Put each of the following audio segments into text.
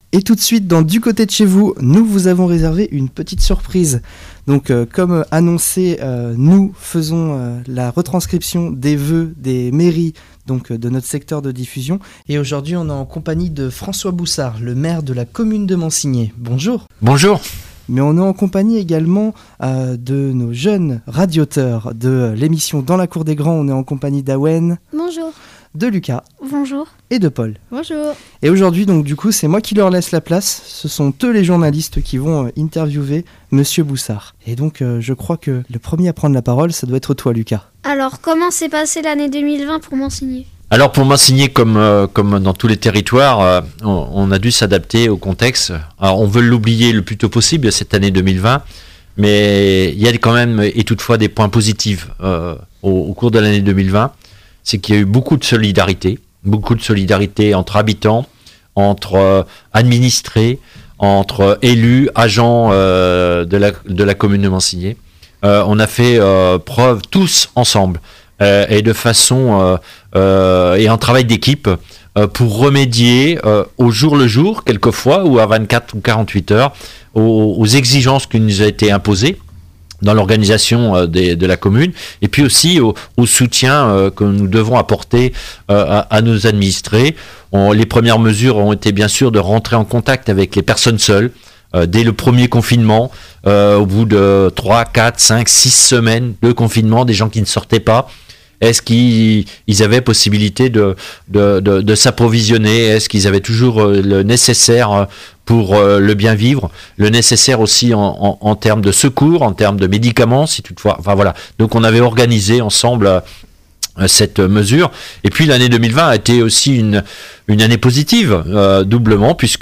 Et tout de suite, dans Du côté de chez vous, nous vous avons réservé une petite surprise. Donc, comme annoncé, nous faisons la retranscription des vœux des mairies, donc de notre secteur de diffusion. Et aujourd'hui, on est en compagnie de François Boussard, le maire de la commune de Mansigné. Bonjour. Bonjour. Mais on est en compagnie également de nos jeunes radioteurs de l'émission Dans la cour des grands. On est en compagnie d'Awen. Bonjour. De Lucas. Bonjour. Et de Paul. Bonjour. Et aujourd'hui, donc du coup, c'est moi qui leur laisse la place. Ce sont eux les journalistes qui vont interviewer Monsieur Boussard. Et donc, je crois que le premier à prendre la parole, ça doit être toi, Lucas. Alors, comment s'est passée l'année 2020 pour Mansigné ? Alors pour Mansigné, comme dans tous les territoires, on a dû s'adapter au contexte. Alors on veut l'oublier le plus tôt possible cette année 2020, mais il y a quand même et toutefois des points positifs au cours de l'année 2020. C'est qu'il y a eu beaucoup de solidarité entre habitants, entre administrés, entre élus, agents de la commune de Mansigné. On a fait preuve tous ensemble et de façon et en travail d'équipe pour remédier au jour le jour, quelquefois, ou à 24 ou 48 heures, aux exigences qui nous ont été imposées dans l'organisation de la commune, et puis aussi au soutien que nous devons apporter à nos administrés. Les premières mesures ont été bien sûr de rentrer en contact avec les personnes seules, dès le premier confinement, au bout de 3, 4, 5, 6 semaines de confinement, des gens qui ne sortaient pas. Est-ce qu'ils avaient possibilité de s'approvisionner ? Est-ce qu'ils avaient toujours le nécessaire pour le bien vivre, le nécessaire aussi en termes de secours, en termes de médicaments, si toutefois. Enfin voilà. Donc on avait organisé ensemble cette mesure. Et puis l'année 2020 a été aussi une année positive, doublement, puisque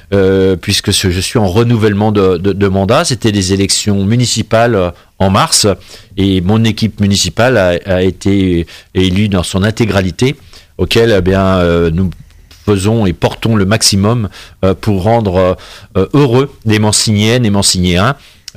je suis en renouvellement de mandat. C'était des élections municipales en mars, et mon équipe municipale a été élue dans son intégralité, auquel nous faisons et portons le maximum pour rendre heureux les Mansignéennes et Mansignéens.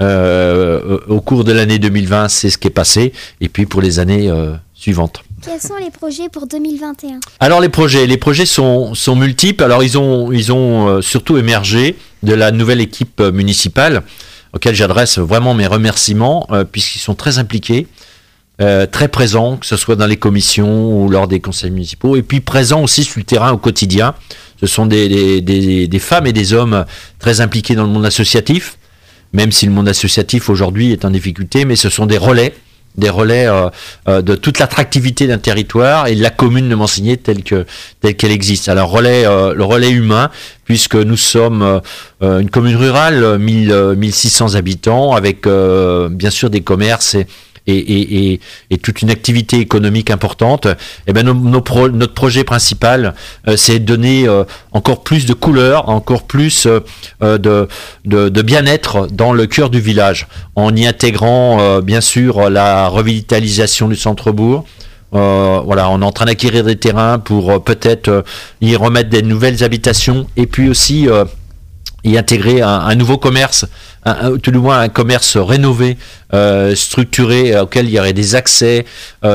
Au cours de l'année 2020, c'est ce qui est passé, et puis pour les années suivantes. Quels sont les projets pour 2021 ? Alors les projets sont multiples. Alors ils ont surtout émergé de la nouvelle équipe municipale, auquel j'adresse vraiment mes remerciements, puisqu'ils sont très impliqués, très présents, que ce soit dans les commissions ou lors des conseils municipaux, et puis présents aussi sur le terrain au quotidien. Ce sont des femmes et des hommes très impliqués dans le monde associatif, même si le monde associatif aujourd'hui est en difficulté, mais ce sont des relais de toute l'attractivité d'un territoire et de la commune de Mansigné telle qu'elle existe. Alors le relais humain, puisque nous sommes une commune rurale, 1600 habitants, avec bien sûr des commerces et toute une activité économique importante. Et ben notre projet principal, c'est de donner encore plus de couleurs, encore plus de bien-être dans le cœur du village, en y intégrant bien sûr la revitalisation du centre-bourg. Voilà, on est en train d'acquérir des terrains pour peut-être y remettre des nouvelles habitations, et puis aussi y intégrer un nouveau commerce, tout du moins un commerce rénové, structuré, auquel il y aurait des accès,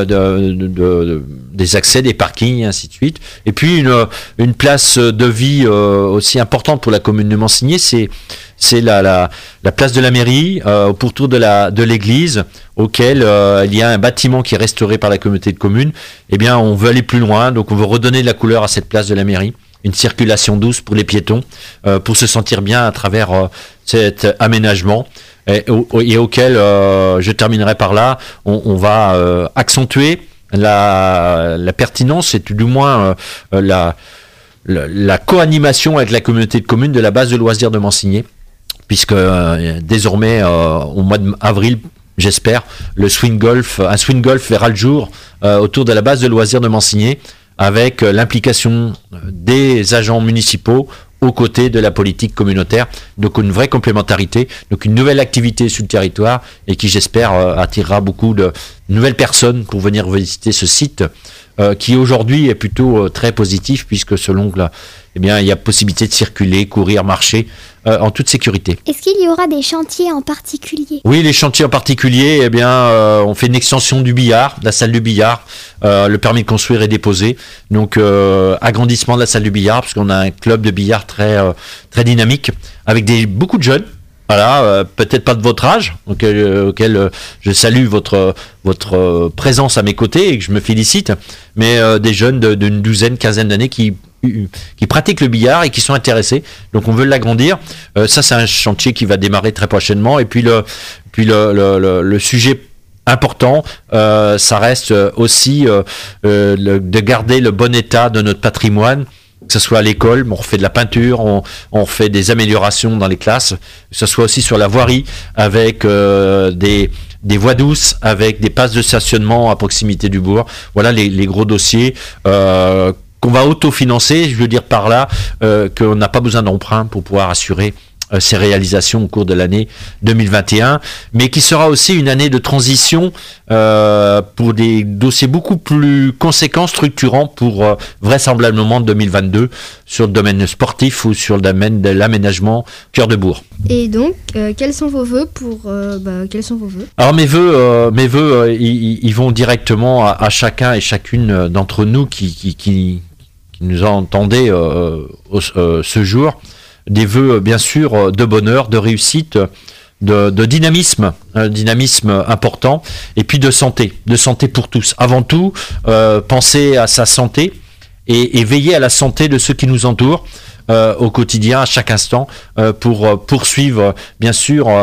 des accès, des parkings, et ainsi de suite. Et puis une place de vie aussi importante pour la commune de Mansigné, c'est la place de la mairie, au pourtour de l'église, auquel il y a un bâtiment qui est restauré par la communauté de communes. Eh bien, on veut aller plus loin, donc on veut redonner de la couleur à cette place de la mairie. Une circulation douce pour les piétons, pour se sentir bien à travers cet aménagement, et auquel, je terminerai par là, on va accentuer la pertinence, et tout du moins la co-animation avec la communauté de communes de la base de loisirs de Mansigné, puisque désormais, au mois d'avril, j'espère, un swing golf verra le jour autour de la base de loisirs de Mansigné, avec l'implication des agents municipaux aux côtés de la politique communautaire. Donc une vraie complémentarité, donc une nouvelle activité sur le territoire, et qui, j'espère, attirera beaucoup de nouvelles personnes pour venir visiter ce site, qui aujourd'hui est plutôt très positif, puisque selon eh bien, il y a possibilité de circuler, courir, marcher en toute sécurité. Est-ce qu'il y aura des chantiers en particulier? Oui, les chantiers en particulier, eh bien, on fait une extension du billard, de la salle du billard. Le permis de construire est déposé. Donc, agrandissement de la salle du billard, parce qu'on a un club de billard très dynamique, avec beaucoup de jeunes. Voilà, peut-être pas de votre âge, auquel je salue votre présence à mes côtés et que je me félicite, mais des jeunes d'une douzaine, quinzaine d'années qui pratiquent le billard et qui sont intéressés. Donc on veut l'agrandir. Ça, c'est un chantier qui va démarrer très prochainement. Et puis le sujet important, ça reste aussi de garder le bon état de notre patrimoine. Que ce soit à l'école, on refait de la peinture, on fait des améliorations dans les classes, que ce soit aussi sur la voirie, avec des voies douces, avec des places de stationnement à proximité du bourg. Voilà les gros dossiers qu'on va autofinancer, je veux dire par là qu'on n'a pas besoin d'emprunt pour pouvoir assurer ces réalisations au cours de l'année 2021, mais qui sera aussi une année de transition pour des dossiers beaucoup plus conséquents, structurants pour vraisemblablement 2022 sur le domaine sportif ou sur le domaine de l'aménagement cœur de bourg. Et donc, quels sont vos vœux quels sont vos vœux? Alors mes vœux, ils vont directement à chacun et chacune d'entre nous qui nous entendez ce jour. Des vœux, bien sûr, de bonheur, de réussite, de dynamisme, un dynamisme important, et puis de santé pour tous. Avant tout, penser à sa santé et veiller à la santé de ceux qui nous entourent au quotidien, à chaque instant, pour poursuivre, bien sûr,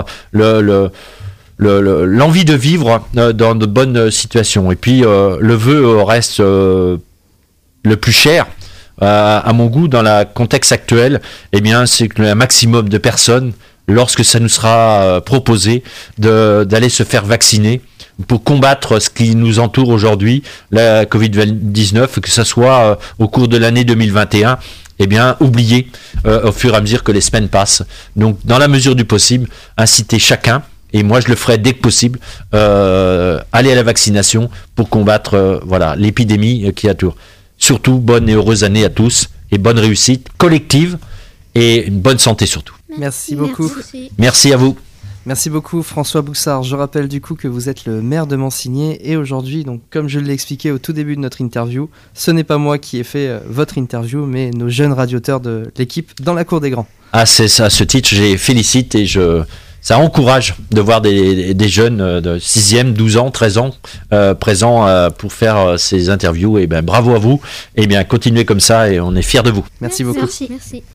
l'envie de vivre dans de bonnes situations. Et puis, le vœu reste le plus cher, à mon goût, dans le contexte actuel, eh bien, c'est que un maximum de personnes, lorsque ça nous sera proposé, d'aller se faire vacciner pour combattre ce qui nous entoure aujourd'hui, la Covid-19, que ce soit au cours de l'année 2021, eh bien, oublier au fur et à mesure que les semaines passent. Donc, dans la mesure du possible, inciter chacun, et moi je le ferai dès que possible, aller à la vaccination pour combattre l'épidémie qui entoure. Surtout, bonne et heureuse année à tous, et bonne réussite collective, et une bonne santé surtout. Merci beaucoup. Merci à vous. Merci beaucoup François Boussard. Je rappelle du coup que vous êtes le maire de Mansigné, et aujourd'hui, donc, comme je l'ai expliqué au tout début de notre interview, ce n'est pas moi qui ai fait votre interview, mais nos jeunes radioteurs de l'équipe dans la Cour des Grands. Ah, c'est ça, à ce titre, je les félicite et ça encourage de voir des jeunes de 6e, 12 ans, 13 ans présents pour faire ces interviews. Et bien, bravo à vous. Et bien, continuez comme ça et on est fiers de vous. Merci beaucoup. Merci.